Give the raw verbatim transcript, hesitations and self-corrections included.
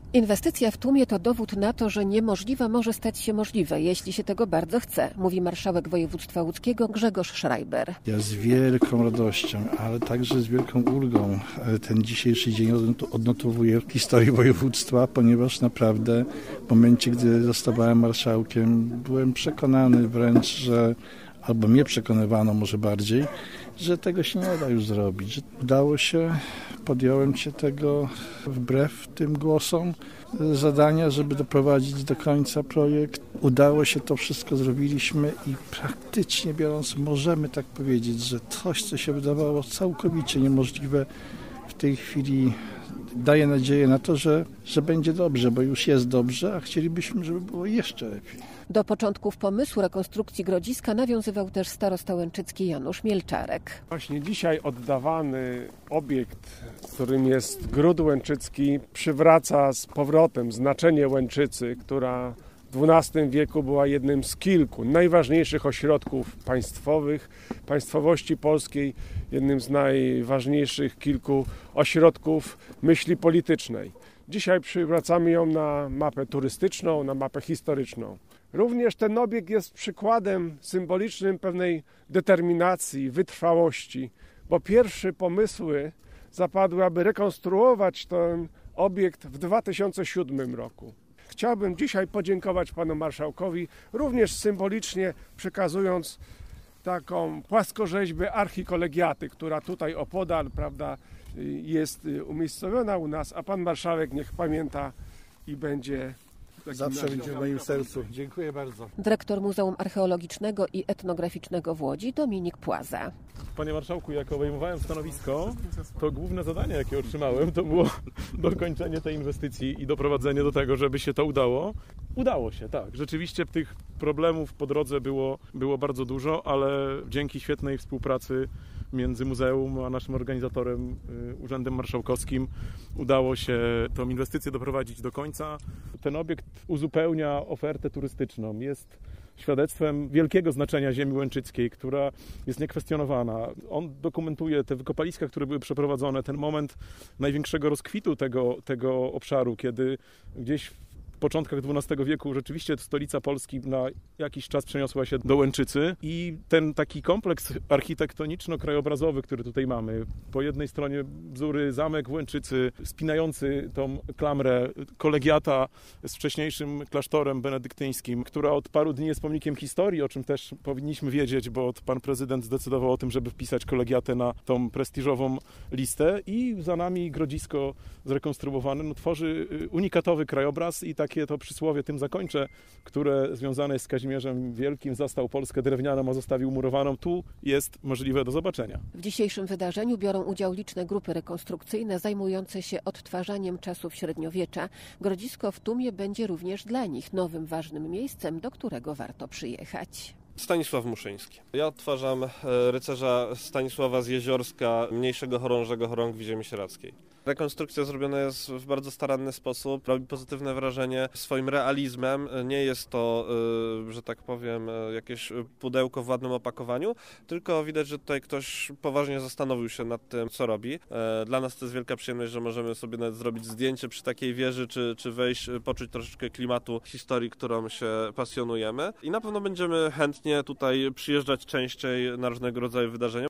Inwestycja w Tumie to dowód na to, że niemożliwe może stać się możliwe, jeśli się tego bardzo chce, mówi marszałek województwa łódzkiego Grzegorz Schreiber. Ja z wielką radością, ale także z wielką ulgą ten dzisiejszy dzień odnotowuję w historii województwa, ponieważ naprawdę w momencie, gdy zostawałem marszałkiem, byłem przekonany wręcz, że albo mnie przekonywano może bardziej, że tego się nie da już zrobić. Że udało się, podjąłem się tego wbrew tym głosom zadania, żeby doprowadzić do końca projekt. Udało się, to wszystko zrobiliśmy i praktycznie biorąc możemy tak powiedzieć, że coś, co się wydawało całkowicie niemożliwe, w tej chwili daje nadzieję na to, że, że będzie dobrze, bo już jest dobrze, a chcielibyśmy, żeby było jeszcze lepiej. Do początków pomysłu rekonstrukcji Grodziska nawiązywał też starosta łęczycki Janusz Mielczarek. Właśnie dzisiaj oddawany obiekt, którym jest Gród Łęczycki, przywraca z powrotem znaczenie Łęczycy, która w dwunastym wieku była jednym z kilku najważniejszych ośrodków państwowych, państwowości polskiej, jednym z najważniejszych kilku ośrodków myśli politycznej. Dzisiaj przywracamy ją na mapę turystyczną, na mapę historyczną. Również ten obiekt jest przykładem symbolicznym pewnej determinacji, wytrwałości, bo pierwsze pomysły zapadły, aby rekonstruować ten obiekt w dwa tysiące siódmym roku. Chciałbym dzisiaj podziękować panu marszałkowi, również symbolicznie przekazując taką płaskorzeźbę archikolegiaty, która tutaj opodal, prawda, jest umiejscowiona u nas, a pan marszałek niech pamięta i będzie... Zawsze będzie w moim sercu. Dziękuję bardzo. Dyrektor Muzeum Archeologicznego i Etnograficznego w Łodzi Dominik Płaza. Panie marszałku, jak obejmowałem stanowisko, to główne zadanie, jakie otrzymałem, to było dokończenie tej inwestycji i doprowadzenie do tego, żeby się to udało. Udało się, tak. Rzeczywiście tych problemów po drodze było, było bardzo dużo, ale dzięki świetnej współpracy między muzeum a naszym organizatorem, Urzędem Marszałkowskim, udało się tą inwestycję doprowadzić do końca. Ten obiekt uzupełnia ofertę turystyczną. Jest świadectwem wielkiego znaczenia ziemi łęczyckiej, która jest niekwestionowana. On dokumentuje te wykopaliska, które były przeprowadzone, ten moment największego rozkwitu tego, tego obszaru, kiedy gdzieś w początkach dwunastego wieku rzeczywiście stolica Polski na jakiś czas przeniosła się do Łęczycy i ten taki kompleks architektoniczno-krajobrazowy, który tutaj mamy, po jednej stronie bzdury zamek w Łęczycy, spinający tą klamrę kolegiata z wcześniejszym klasztorem benedyktyńskim, która od paru dni jest pomnikiem historii, o czym też powinniśmy wiedzieć, bo pan prezydent zdecydował o tym, żeby wpisać kolegiatę na tą prestiżową listę i za nami Grodzisko zrekonstruowane, no, tworzy unikatowy krajobraz i takie to przysłowie, tym zakończę, które związane jest z Kazimierzem Wielkim, zastał Polskę drewnianą, a zostawił murowaną. Tu jest możliwe do zobaczenia. W dzisiejszym wydarzeniu biorą udział liczne grupy rekonstrukcyjne zajmujące się odtwarzaniem czasów średniowiecza. Grodzisko w Tumie będzie również dla nich nowym ważnym miejscem, do którego warto przyjechać. Stanisław Muszyński. Ja odtwarzam rycerza Stanisława z Jeziorska, mniejszego chorążego chorągwi ziemi sieradzkiej. Rekonstrukcja zrobiona jest w bardzo staranny sposób, robi pozytywne wrażenie swoim realizmem. Nie jest to, że tak powiem, jakieś pudełko w ładnym opakowaniu, tylko widać, że tutaj ktoś poważnie zastanowił się nad tym, co robi. Dla nas to jest wielka przyjemność, że możemy sobie nawet zrobić zdjęcie przy takiej wieży, czy, czy wejść, poczuć troszeczkę klimatu historii, którą się pasjonujemy. I na pewno będziemy chętnie tutaj przyjeżdżać częściej na różnego rodzaju wydarzenia.